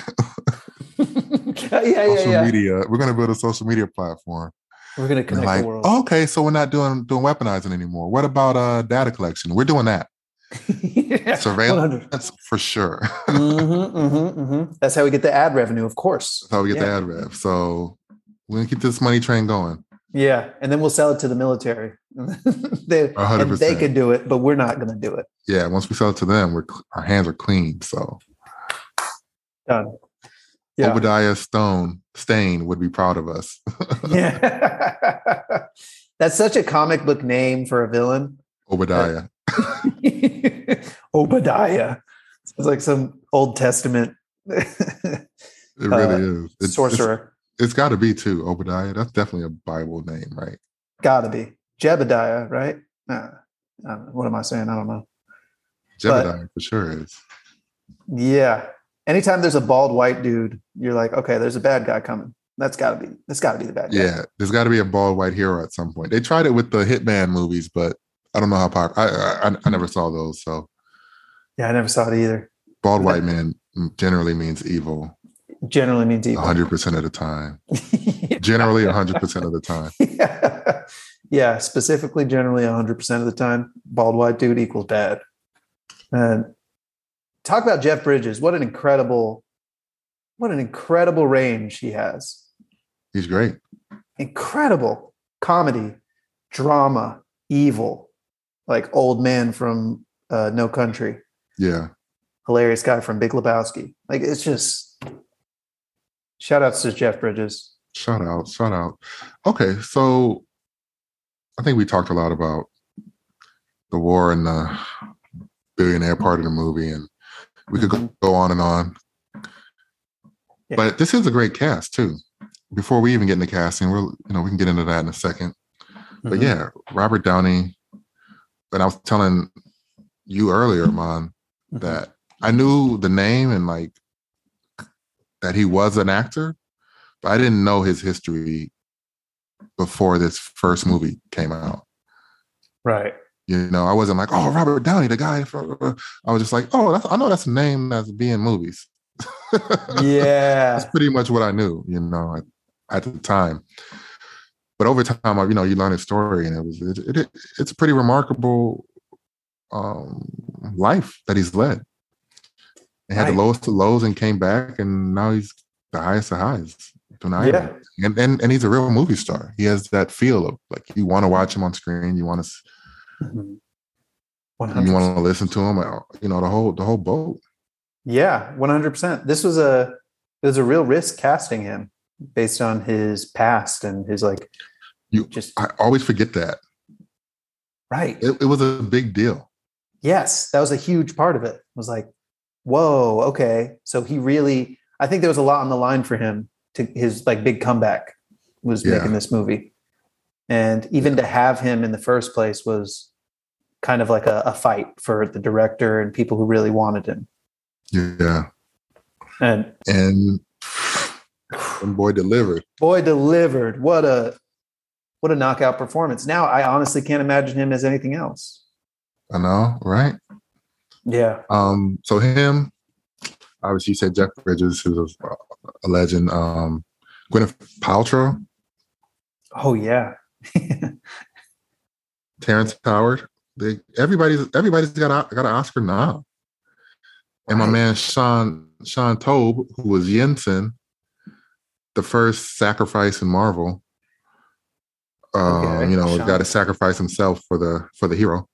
Social media. We're going to build a social media platform. We're going to connect the world. Okay, so we're not doing weaponizing anymore. What about data collection? We're doing that. Surveillance 100%. For sure. That's how we get the ad revenue, of course. That's how we get the ad rev. So we're going to keep this money train going. Yeah, and then we'll sell it to the military. they could do it, but we're not going to do it. Yeah, once we sell it to them, our hands are clean. So done. Yeah. Obadiah Stane would be proud of us. Yeah, that's such a comic book name for a villain. Obadiah. Obadiah. It's like some Old Testament It really is. Sorcerer. It's got to be too. Obadiah. That's definitely a Bible name, right? Gotta be. Jebediah, right? What am I saying? I don't know. Jebediah for sure is. Yeah. Anytime there's a bald white dude, you're like, okay, there's a bad guy coming. That's gotta be the bad guy. Yeah, there's got to be a bald white hero at some point. They tried it with the Hitman movies, but I don't know how popular. I never saw those. So yeah, I never saw it either. Bald white man generally means evil. Generally means evil. 100% of the time. Generally 100% of the time. Yeah, specifically generally 100% of the time, bald white dude equals bad. And talk about Jeff Bridges. What an incredible range he has. He's great. Incredible comedy, drama, evil, like old man from No Country. Yeah. Hilarious guy from Big Lebowski. Like, it's just shout outs to Jeff Bridges. Shout out. Okay, so I think we talked a lot about the war and the billionaire part of the movie, and we could go on and on. Yeah. But this is a great cast too. Before we even get into casting, we can get into that in a second. Mm-hmm. But yeah, Robert Downey. And I was telling you earlier, Man, that I knew the name and like that he was an actor, but I didn't know his history before this first movie came out. Right. I wasn't like, oh, Robert Downey, the guy. I was just like, oh, I know that's a name that's being movies. Yeah. That's pretty much what I knew, at the time. But over time, you learn his story, and it's a pretty remarkable life that he's led. He had the lowest of lows and came back, and now he's the highest of highs. Yeah. And he's a real movie star. He has that feel of like you want to watch him on screen, you want to, you want to listen to him, the whole boat. Yeah, 100%. This was a real risk casting him based on his past and his I always forget that. Right. It was a big deal. Yes, that was a huge part of it. It was like, whoa, okay. So I think there was a lot on the line for him to his big comeback was making this movie. And even to have him in the first place was kind of like a fight for the director and people who really wanted him. Yeah. And boy delivered. What a knockout performance. Now I honestly can't imagine him as anything else. I know, right? Yeah. So him, obviously you said Jeff Bridges, who's a legend. Gwyneth Paltrow. Oh yeah. Terrence Howard. Everybody's got an Oscar now. And my man Sean Tobe, who was Yinsen, the first sacrifice in Marvel. Got to sacrifice himself for the hero.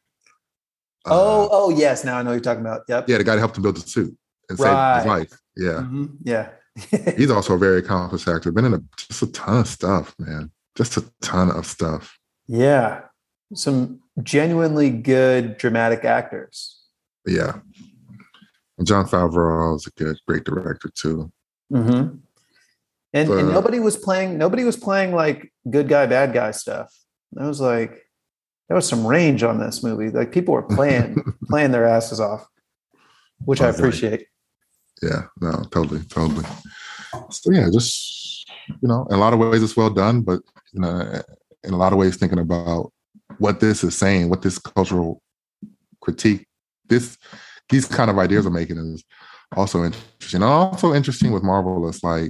Yes. Now I know what you're talking about. Yep. Yeah, the guy that helped him build the suit and save his life. Yeah. Mm-hmm. Yeah. He's also a very accomplished actor. Been in just a ton of stuff, man. Just a ton of stuff. Yeah. Some genuinely good dramatic actors. Yeah. And Jon Favreau is a great director too. Mm-hmm. And nobody was playing like good guy, bad guy stuff. There was some range on this movie. Like people were playing their asses off, which I appreciate. Yeah, no, totally. So yeah, just, in a lot of ways it's well done, but in a lot of ways thinking about what this is saying, what this cultural critique, these kind of ideas are making is also interesting. Also interesting with Marvel is like,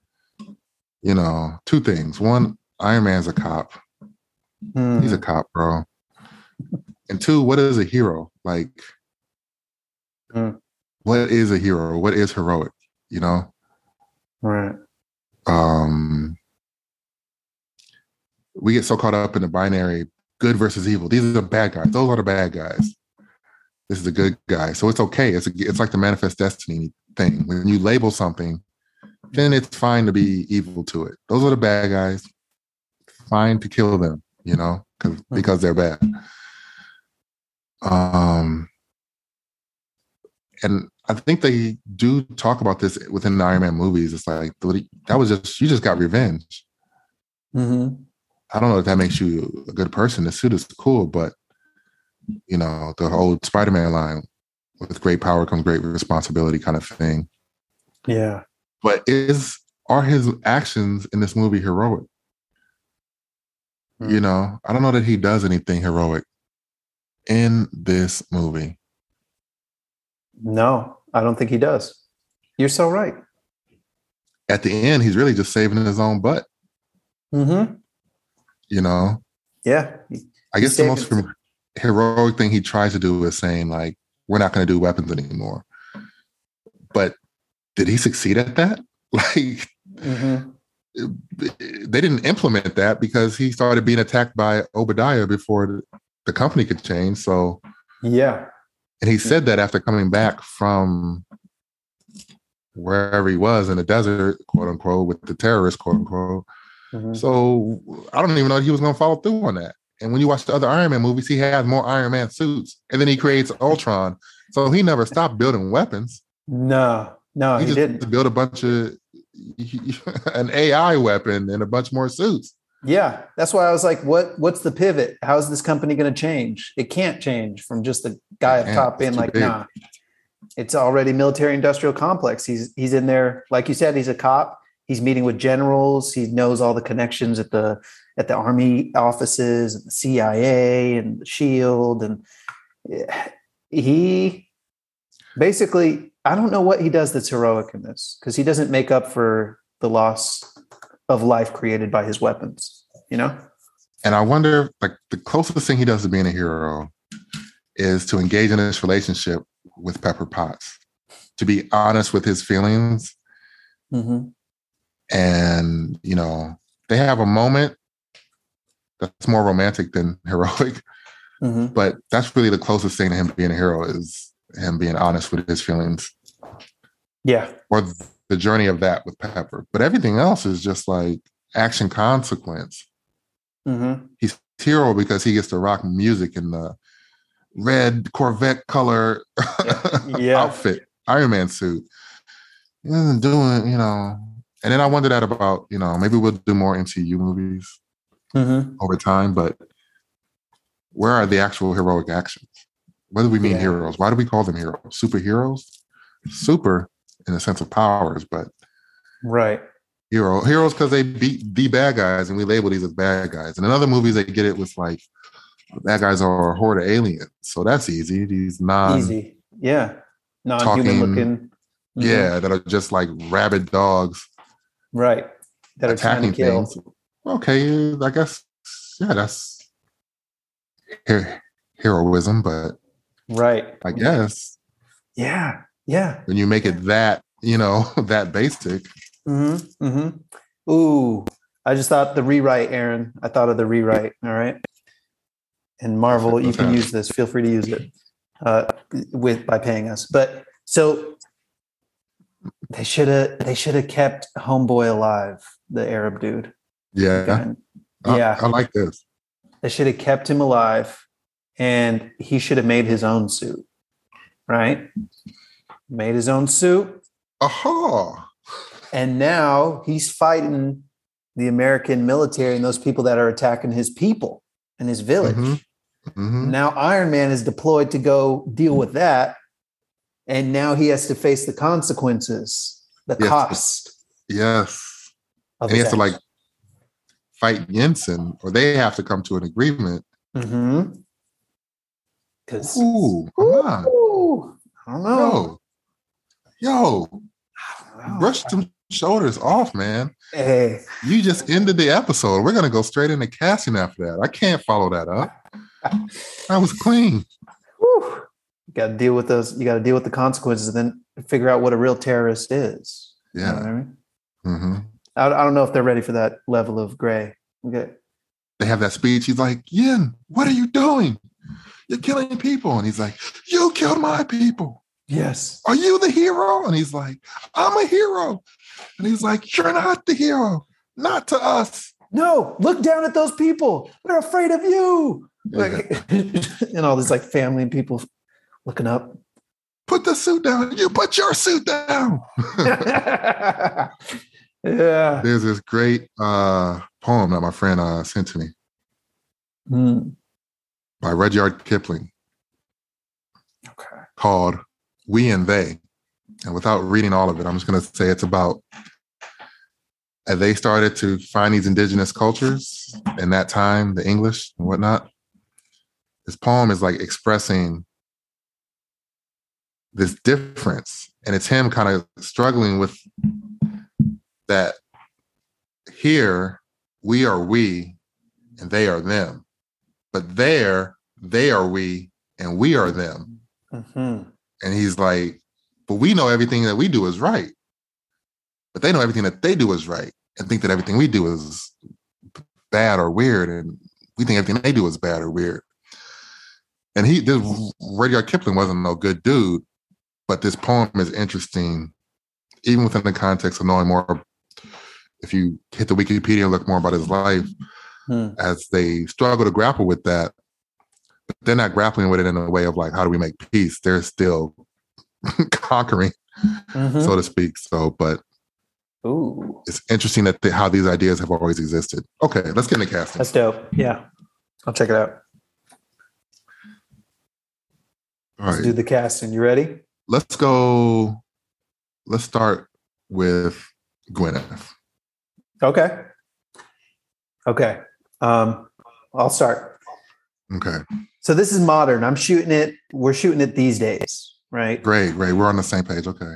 two things. One, Iron Man's a cop. He's a cop, bro. And two, what is a hero? Like, what is a hero? What is heroic? Right. We get so caught up in the binary good versus evil. These are the bad guys. Those are the bad guys. This is a good guy. So it's okay. It's like the manifest destiny thing. When you label something, then it's fine to be evil to it. Those are the bad guys. Fine to kill them, because they're bad. And I think they do talk about this within the Iron Man movies. It's like that was just, you just got revenge. Mm-hmm. I don't know if that makes you a good person. The suit is cool, but the old Spider-Man line, with great power comes great responsibility kind of thing. Yeah. But are his actions in this movie heroic? I don't know that he does anything heroic in this movie. No, I don't think he does. You're so right. At the end, he's really just saving his own butt. Mm-hmm. Yeah. I guess the most heroic thing he tries to do is saying, like, we're not going to do weapons anymore. But did he succeed at that? Like, they didn't implement that because he started being attacked by Obadiah before the company could change. So, yeah. And he said that after coming back from wherever he was in the desert, quote unquote, with the terrorists, quote unquote. Mm-hmm. So I don't even know if he was going to follow through on that. And when you watch the other Iron Man movies, he has more Iron Man suits, and then he creates Ultron. So he never stopped building weapons. No, he just didn't build a bunch of an AI weapon and a bunch more suits. Yeah, that's why I was like, what's the pivot? How's this company going to change? It can't change from just the guy up top being like, nah. It's already military industrial complex. He's in there, like you said, he's a cop. He's meeting with generals. He knows all the connections at the army offices and the CIA and the SHIELD. And he basically, I don't know what he does that's heroic in this, because he doesn't make up for the loss of life created by his weapons, And I wonder, like, the closest thing he does to being a hero is to engage in this relationship with Pepper Potts, to be honest with his feelings. Mm-hmm. And, they have a moment that's more romantic than heroic. Mm-hmm. But that's really the closest thing to him being a hero, is him being honest with his feelings. Yeah. Or the journey of that with Pepper. But everything else is just like action consequence. Mm-hmm. He's hero because he gets to rock music in the red Corvette color outfit, Iron Man suit. He isn't doing, And then I wonder that about, maybe we'll do more MCU movies over time, but where are the actual heroic actions? What do we mean heroes? Why do we call them heroes? Superheroes? Super in the sense of powers, but right. Heroes because they beat the bad guys, and we label these as bad guys. And in other movies, they get it with like, bad guys are a horde of aliens, so that's easy. These non-human looking, that are just like rabid dogs, right? That attacking are trying to kill. things. Okay, I guess that's heroism, but right. I guess, yeah. When you make it that, that basic. Mm-hmm. Mm-hmm. Ooh, I just thought the rewrite, Aaron. I thought of the rewrite. All right. And Marvel, you can use this. Feel free to use it by paying us. But so they should have kept Homeboy alive, the Arab dude. Yeah. I like this. They should have kept him alive, and he should have made his own suit. Right? Made his own suit. Aha. And now he's fighting the American military and those people that are attacking his people and his village. Mm-hmm. Mm-hmm. Now Iron Man is deployed to go deal with that. And now he has to face the consequences, the cost. Yes. And he has to like fight Jensen, or they have to come to an agreement. Mm-hmm. I don't know. Yo, brush some shoulders off, man. Hey, you just ended the episode. We're gonna go straight into casting after that. I can't follow that up. That was clean. Whew. You got to deal with those. You got to deal with the consequences, and then figure out what a real terrorist is. Yeah. You know what I mean? Mm-hmm. I don't know if they're ready for that level of gray. Okay. They have that speech. He's like, Yin, what are you doing? You're killing people. And he's like, you killed my people. Yes. Are you the hero? And he's like, I'm a hero. And he's like, you're not the hero. Not to us. No, look down at those people. They're afraid of you. Like, and all this like family and people looking up. put the suit down. You put your suit down. Yeah. There's this great poem that my friend sent to me by Rudyard Kipling called We and They. And without reading all of it, I'm just going to say it's about as they started to find these indigenous cultures in that time, the English and whatnot. This poem is like expressing this difference. And it's him kind of struggling with that here, we are we and they are them. But there, they are we and we are them. And he's like, but we know everything that we do is right. But they know everything that they do is right and think that everything we do is bad or weird. And we think everything they do is bad or weird. And Rudyard Kipling wasn't no good dude, but this poem is interesting, even within the context of knowing more. If you hit the Wikipedia and look more about his life, as they struggle to grapple with that, but they're not grappling with it in a way of like, how do we make peace? They're still conquering, so to speak. So, but it's interesting that how these ideas have always existed. Okay, let's get into casting. That's dope. Yeah, I'll check it out. All right. Let's do the casting. You ready? Let's go. Let's start with Gwyneth. Okay. I'll start. Okay. So this is modern. We're shooting it these days, right? Great. We're on the same page. Okay.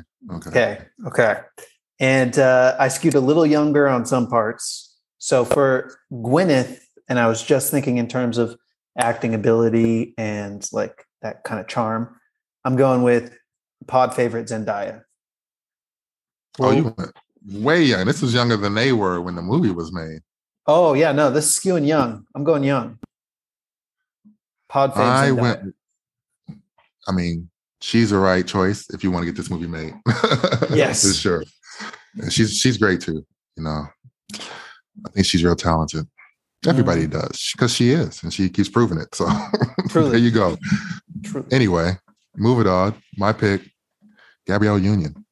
And I skewed a little younger on some parts. So for Gwyneth, and I was just thinking in terms of acting ability and like that kind of charm, I'm going with pod favorite Zendaya. Oh, you went way young. This was younger than they were when the movie was made. Oh yeah, no, this is skewing young. I'm going young. Pod favorite Zendaya. She's the right choice if you want to get this movie made. Yes, for sure. And she's great too. You know, I think she's real talented. Everybody does because she is, and she keeps proving it. So there you go. Truly. Anyway, move it on. My pick, Gabrielle Union.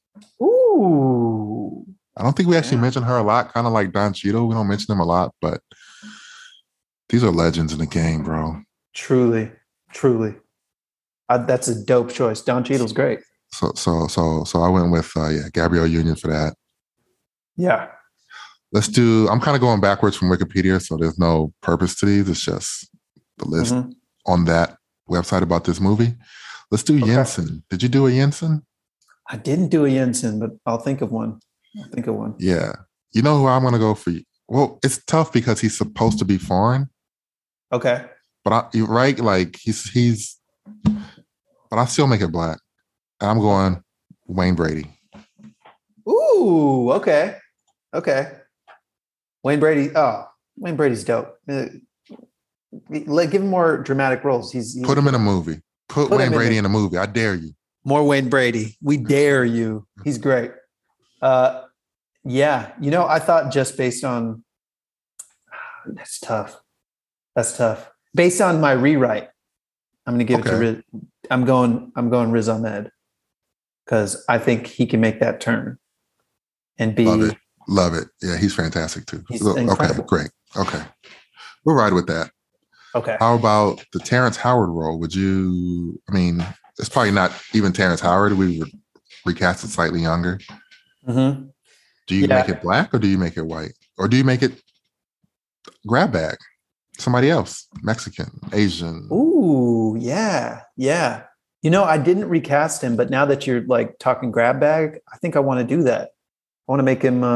Ooh. I don't think we actually mention her a lot, kind of like Don Cheadle. We don't mention them a lot, but these are legends in the game, bro. Truly. That's a dope choice. Don Cheadle's great. So I went with Gabrielle Union for that. Yeah. I'm kind of going backwards from Wikipedia, so there's no purpose to these. It's just the list on that website about this movie. Let's do Jensen. Did you do a Jensen? I didn't do a Jensen, but I'll think of one. Yeah. You know who I'm going to go for? Well, it's tough because he's supposed to be foreign. Okay. But he's but I still make it black. And I'm going Wayne Brady. Ooh, okay. Wayne Brady's dope. Give him more dramatic roles. He's put him in a movie. Put Wayne Brady in a movie. I dare you. More Wayne Brady. We dare you. He's great. Yeah. I thought just based on that's tough. Based on my rewrite, I'm going to give it to Riz. I'm going Riz Ahmed because I think he can make that turn and be. Love it. Yeah, he's fantastic too. Incredible. Okay, great. Okay, we'll ride with that. Okay. How about the Terrence Howard role? Would you? It's probably not even Terrence Howard. We would recast it slightly younger. Mm-hmm. Do you make it black or do you make it white? Or do you make it grab bag? Somebody else, Mexican, Asian. Ooh, yeah. I didn't recast him, but now that you're like talking grab bag, I think I want to do that. I want to make him.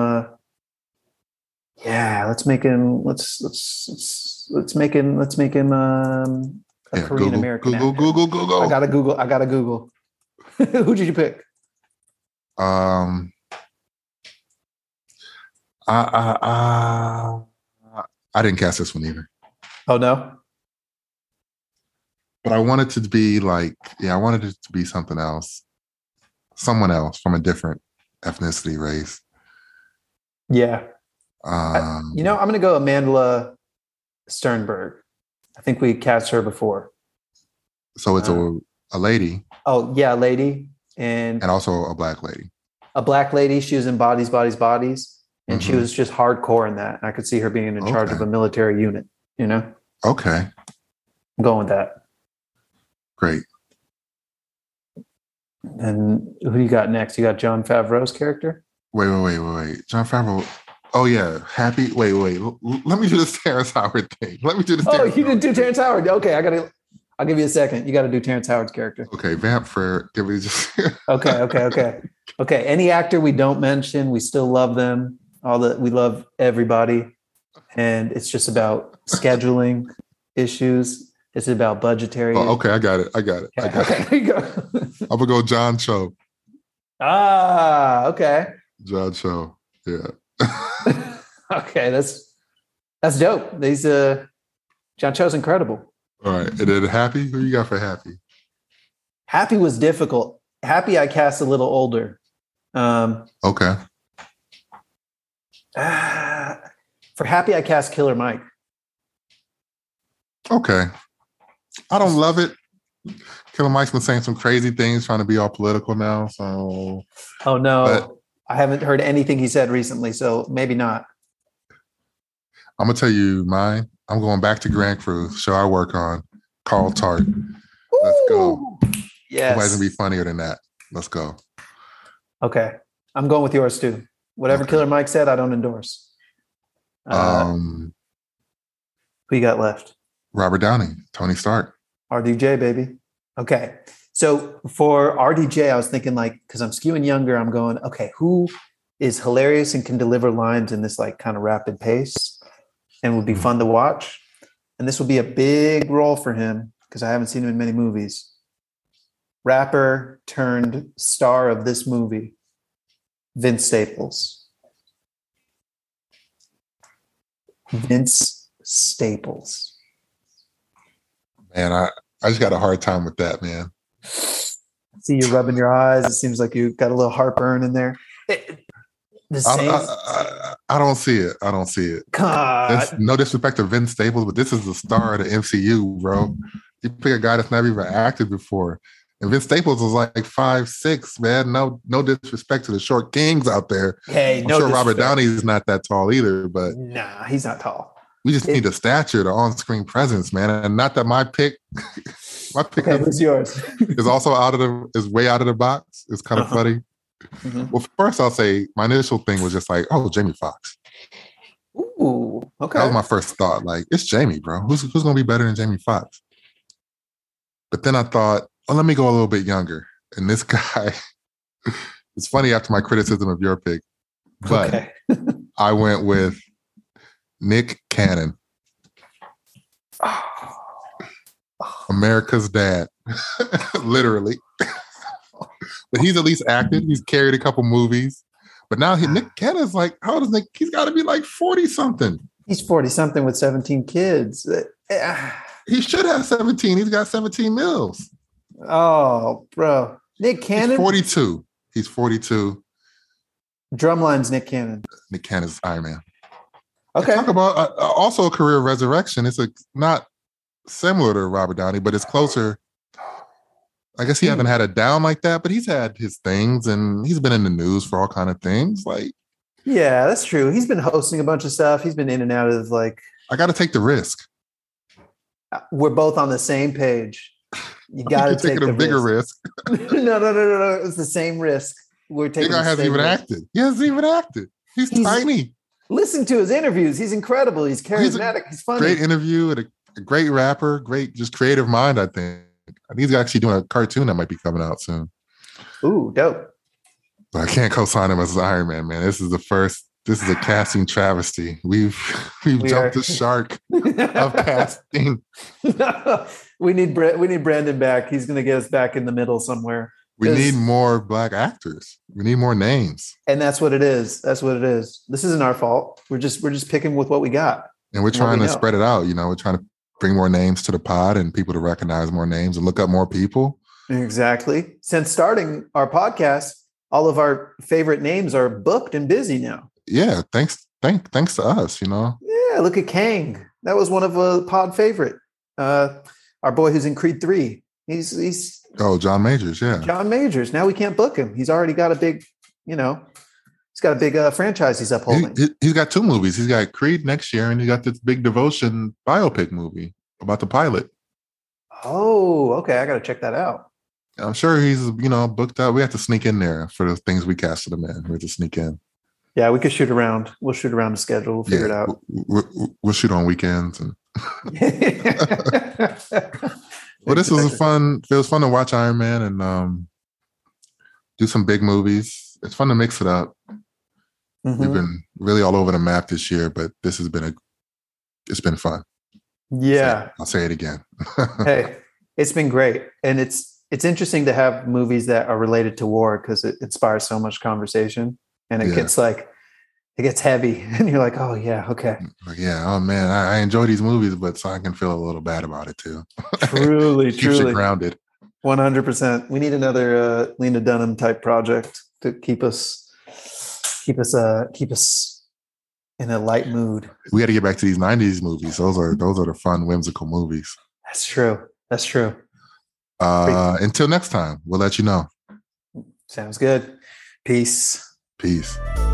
Let's make him. Let's make him. A Korean American. Google. I gotta Google. Who did you pick? I didn't cast this one either. Oh no. But I wanted it to be something else. Someone else from a different ethnicity, race. Yeah. I'm going to go Amandla Sternberg. I think we cast her before. So it's a lady. Oh yeah, lady, and And also a black lady. a black lady. She was in Bodies, Bodies, Bodies, and she Hmm. was just hardcore in that. I could see her being in charge of Okay. a military unit. You know, Okay. I'm going with that. Great. And who do you got next? You got John Favreau's character. Wait. John Favreau. Oh yeah. Happy. Wait. Let me do this Terrence Howard thing. Let me do this. Oh, Terrence you did Howard do thing. Terrence Howard. Okay, I'll give you a second. You got to do Terrence Howard's character. Okay. Vamp for. Give me just. Okay. Any actor we don't mention, we still love them. We love everybody, and it's just about scheduling issues. It's about budgetary. Oh, okay. I got it. Okay, there you go. I'm gonna go John Cho. Okay. John Cho. Yeah. Okay, that's dope. These John Cho's incredible. All right. And then Happy. Who you got for Happy? Happy was difficult. Happy I cast a little older. Okay. For Happy I cast Killer Mike. Okay. I don't love it. Killer Mike's been saying some crazy things, trying to be all political now. So. Oh no, But I haven't heard anything he said recently, so maybe not. I'm gonna tell you mine. I'm going back to Grand Cruz, show I work on. Carl Tart. Let's go. Ooh, yes. Nobody's gonna be funnier than that. Let's go. Okay. I'm going with yours too. Whatever Okay. Killer Mike said, I don't endorse. Who you got left? Robert Downey, Tony Stark. RDJ, baby. Okay. So for RDJ, I was thinking like, because I'm skewing younger, I'm going, okay, who is hilarious and can deliver lines in this like kind of rapid pace and would be fun to watch? And this will be a big role for him because I haven't seen him in many movies. Rapper turned star of this movie, Vince Staples. Vince Staples. Man, I just got a hard time with that, man. See you rubbing your eyes. It seems like you got a little heartburn in there. The same. I don't see it. I don't see it. God. No disrespect to Vince Staples, but this is the star of the MCU, bro. You pick a guy that's never even acted before. And Vince Staples was like 5'6", man. No disrespect to the short kings out there. Hey, I'm no sure Robert disrespect. Downey is not that tall either, but Nah, he's not tall. we just need the stature, the on-screen presence, man. And not that my pick Okay, who's yours? is also way out of the box. It's kind of funny. Mhm. Well, first I'll say my initial thing was just like, oh, Jamie Foxx. Ooh, okay. That was my first thought. Like, it's Jamie, bro. Who's gonna be better than Jamie Foxx? But then I thought, oh, let me go a little bit younger. And this guy, it's funny after my criticism of your pick, but Okay. I went with Nick Cannon, America's dad, literally. But he's at least acted. He's carried a couple movies. But now Nick Cannon's like, how old is Nick? He's got to be like 40 something. He's 40 something with 17 kids. He should have 17. He's got 17 mils. Oh, bro. Nick Cannon? He's 42. He's 42. Drumline's Nick Cannon. Nick Cannon's Iron Man. Okay. Talk about also a career resurrection. It's not similar to Robert Downey, but it's closer. I guess he hasn't had a down like that, but he's had his things and he's been in the news for all kind of things. Like, Yeah, that's true. He's been hosting a bunch of stuff. He's been in and out of like. I got to take the risk. We're both on the same page. You got to You're take taking the a bigger risk. risk. No. It's the same risk. We're taking. The guy hasn't even acted. He hasn't even acted. He's tiny. Listen to his interviews. He's incredible. He's charismatic. He's funny. Great interview and a great rapper. Great, just creative mind. I think he's actually doing a cartoon that might be coming out soon. Ooh, dope. But I can't co-sign him as Iron Man. Man, this is a casting travesty. We've jumped the shark of casting. we need Brandon back. He's going to get us back in the middle somewhere. We need more Black actors. We need more names. And that's what it is. That's what it is. This isn't our fault. We're just picking with what we got. And we're trying to spread it out. You know, we're trying to bring more names to the pod and people to recognize more names and look up more people. Exactly. Since starting our podcast, all of our favorite names are booked and busy now. Yeah, thanks to us, you know. Yeah, look at Kang. That was one of a pod favorite. Our boy who's in Creed 3. He's John Majors, yeah. John Majors. Now we can't book him. He's already got a big, he's got a big franchise he's upholding. He's got 2 movies. He's got Creed next year, and he got this big Devotion biopic movie about the pilot. Oh, okay. I got to check that out. I'm sure he's, booked out. We have to sneak in there for the things we casted him in. We have to sneak in. Yeah, we could shoot around. We'll shoot around the schedule. We'll figure it out. We'll shoot on weekends. And well, this was fun. It was fun to watch Iron Man and do some big movies. It's fun to mix it up. Mm-hmm. We've been really all over the map this year, but this has been it's been fun. Yeah. I'll say it again. Hey, it's been great. And it's interesting to have movies that are related to war because it inspires so much conversation. And it gets heavy. And you're like, oh, yeah, okay. Yeah, oh, man, I enjoy these movies, but so I can feel a little bad about it, too. Truly. Keeps you grounded. 100%. We need another Lena Dunham type project to keep us in a light mood. We got to get back to these 90s movies. Those are the fun, whimsical movies. That's true. Until next time, we'll let you know. Sounds good. Peace. Peace.